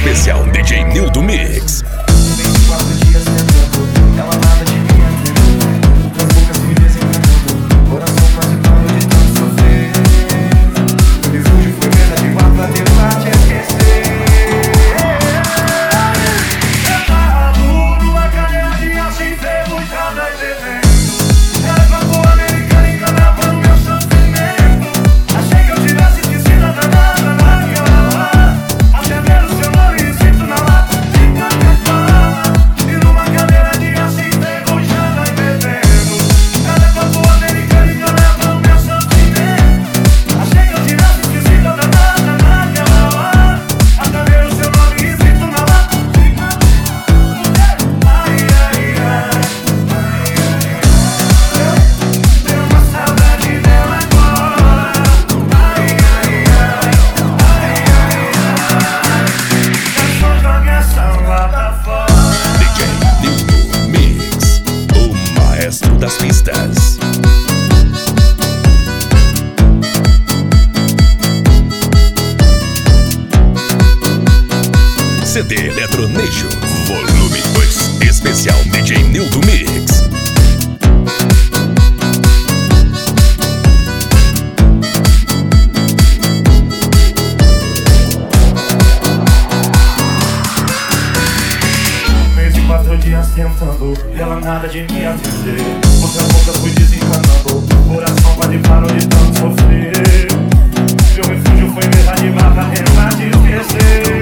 Especial DJ Nildo Mix. 24 dias tentando, ela nada de mim atendendo. Outras bocas me desencanando, coração quase parou de tanto sofrer. O refúgio foi me desativar pra tentar te esquecer. Eu tava numa cadeira de aço enferrujada e bebendo. Ela com a americana enganava o meu sofrimento. Achei que eu tivesse esquecido a danada naquela hora. Até ver o seu nome escrito na lata de Coca-Cola. E numa cadeira de aço enferrujada e bebendo. Ela com a americana enganava o meu sofrimento. Achei que eu tivesse esquecido a danada naquela hora. Até ver o seu nome escrito na lata de Coca-Cola. Ai, ai, ai. Eu tenho uma saudade dela agora. Ai, ai, ai. Eu só jogo essa lata fora. DJ Nildo Mix, o maestro das pistas. CD Eletronejo, volume 2. Especial DJ Nildo Mix. Mês e 4 dias tentando, ela nada de me atender. Outra boca fui desencanando, coração quase parou de tanto sofrer. Meu refúgio foi me desativar pra tentar te esquecer.